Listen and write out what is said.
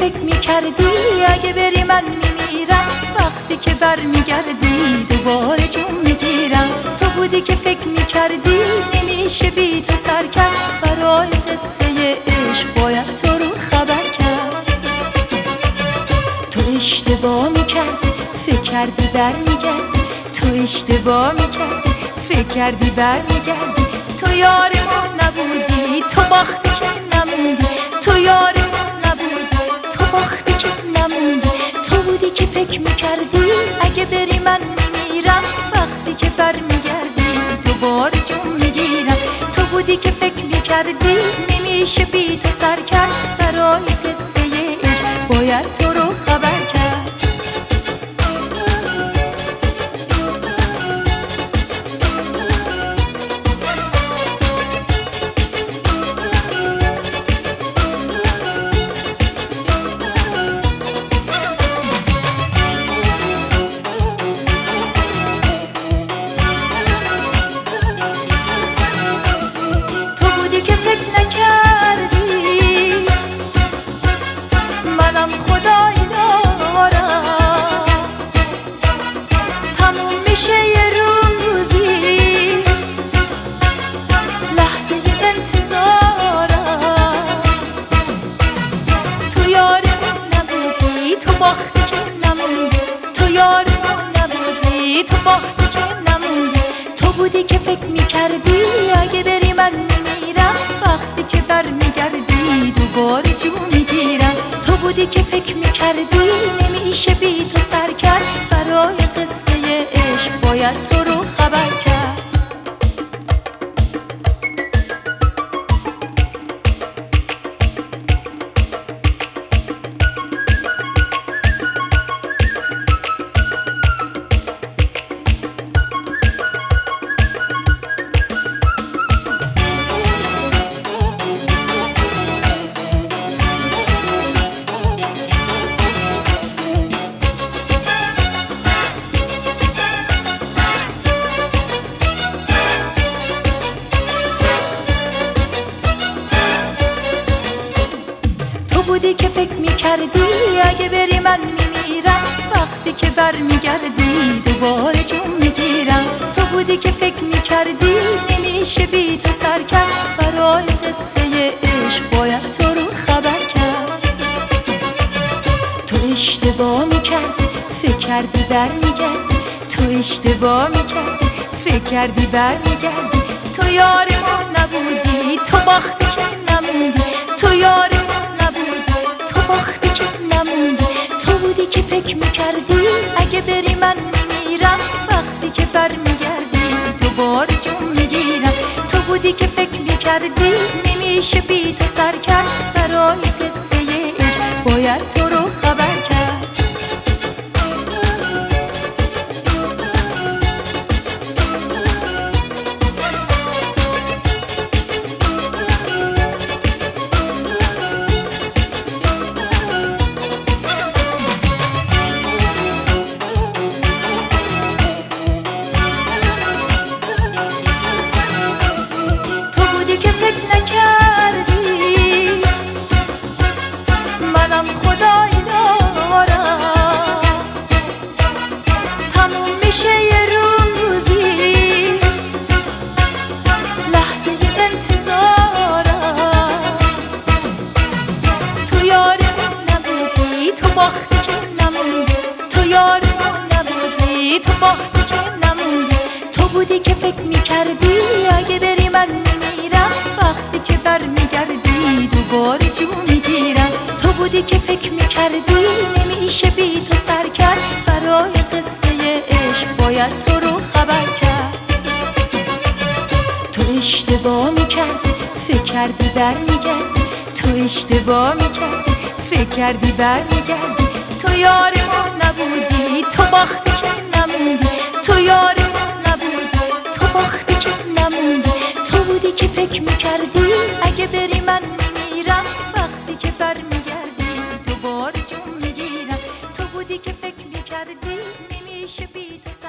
فکر میکردی اگه بری من میمیرم، وقتی که برمیگردی دوباره جون میگیرم. تو بودی که فکر میکردی نمیشه بی تو سر کرد، برای قصه عشق باید تو رو خبر کرد. تو اشتباه میکردی فکر کردی برمیگردی، تو اشتباه میکردی فکر کردی برمیگردی. تو یار ما نبودی، تو باختی که نموندی، تو یار ما نبودی، تو باختی که نموندی. تو بودی که فکر میکردی اگه بری من میمیرم، وقتی که برمیگردی دوباره جون میگیرم. تو بودی که فکر میکردی نمیشه بی تو سر کرد، برای قصه عشق باید تو رو خبر کرد. منم خدایی دارم تموم میشه یه روزی، لحظه انتظارم. تو یار من نبودی، تو باختی که نموندی، تو یار من نبودی، تو باختی که نموندی. تو بودی که فکر میکردی اگه بری من میمیرم، وقتی که برمیگردی دوباره جون میگیرم. تو بودی که فکر میکردی نمیشه بی تو سر کرد، برای قصه عشق باید تو رو خبر کرد. بودی که فکر میکردی اگه بری من میمیرم، وقتی که برمیگردی دوباره جون میگیرم. تو بودی که فکر میکردی نمیشه بی تو سر کرد، برای قصه عشق باید تو رو خبر کرد. تو اشتباه میکردی فکر کردی برمیگردی، تو اشتباه میکردی فکر کردی برمیگردی. تو یار ما نبودی، تو باختی که نموندی، تو یار باختی که نموندی. تو بودی که فکر میکردی اگه بری من میمیرم، وقتی که برمیگردی دوباره جون میگیرم. تو بودی که فکر میکردی نمیشه بی تو سر کرد، برای قصه عشق باید تو رو خبر کرد. منم خدایی دارم تموم میشه یه روزی، لحظه انتظارم. تو یار من نبودی، تو باختی که نموندی، تو یار من نبودی، تو باختی که نموندی. تو بودی که فکر میکردی اگه بری من میمیرم، وقتی که برمیگردی دوباره جون میگیرم. تو بودی که فکر میکردی نمیشه بی تو سر کرد، برای قصه عشق باید تو رو خبر کرد. تو اشتباه میکردی فکر کردی برمیگردی، تو اشتباه میکردی فکر کردی برمیگردی. تو یار ما نبودی، تو باختی که نموندی، تو یار ما نبودی، تو باختی که نموندی. تو بودی که فکر میکردی اگه بری من میمیرم، وقتی که برمیگردی دوباره جون میگیرم. تو بودی که فکر میکردی نمیشه بی تو